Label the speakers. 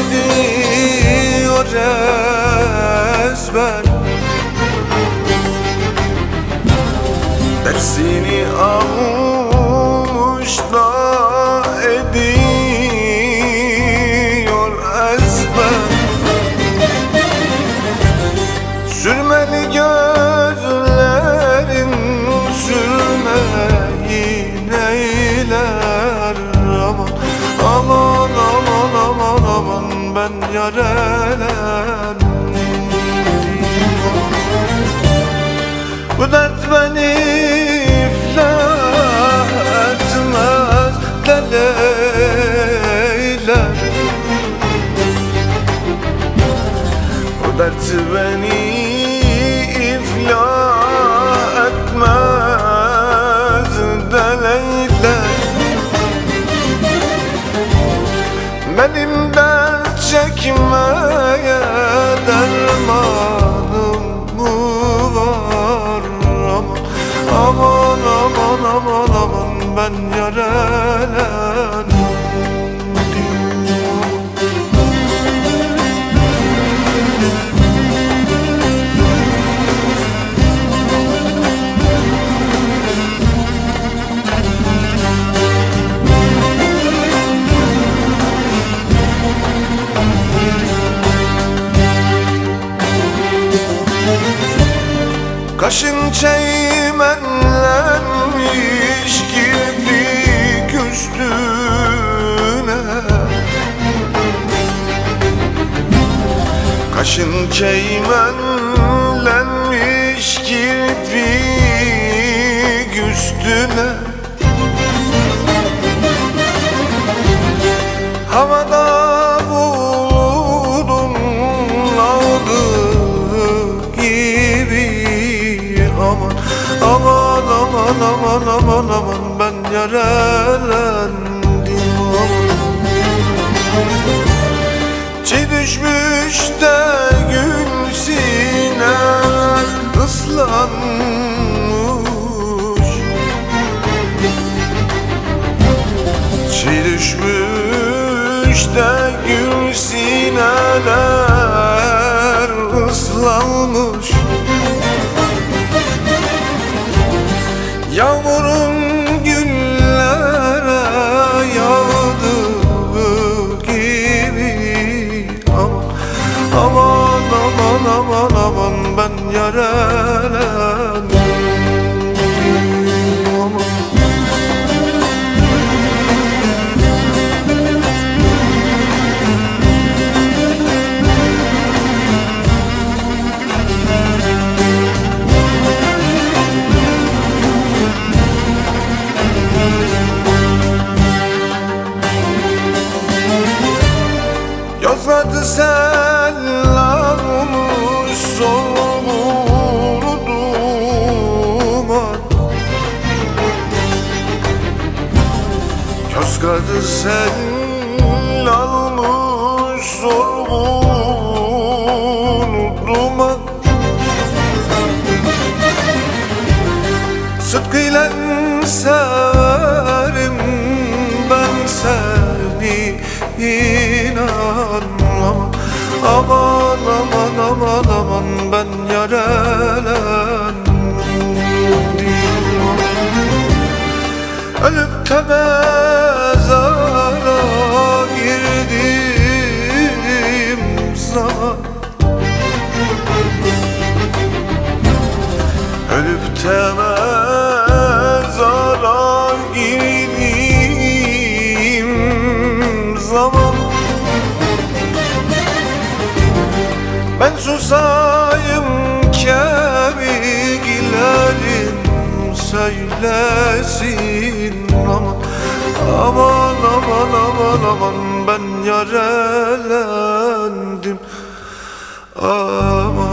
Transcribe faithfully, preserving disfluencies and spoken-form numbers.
Speaker 1: ediyor ezber. Dersini almış da ediyor ezber. Sürmeli gözlerin sürmeyin eyler. Aman aman aman aman aman ben yarelendim. Bu dert beni iflah etmez deleyler. Bu dert beni iflah etmez deleyler. Benim dert çekmeye dermanım mı var? Aman aman aman aman ben yarelendim. Kaşın çeymenlenmiş kirpik üstüne. Kaşın çeymenlenmiş kirpik üstüne. Havada buldum aldığı gibi. Aman aman aman aman aman aman ben yarelendim. Çiğ düşmüş de gül sinem ıslanmış. Çiğ düşmüş de gül sineler ıslanmış. Yağmurun güllere yağdığı gibi. Aman aman aman aman aman ben yarelendim. Yozgat'ı sel almış solunu duman. Yozgat'ı sel almış solunu duman. Sıdkıyla severim ben seni, inan. Aman aman aman aman ben yarelendim. Ölüp de mezara girdim zaman. Ölüp de mezara girdim zaman. Ben susayım kemiklerim söylesin. Aman aman aman aman aman ben yarelendim. Aman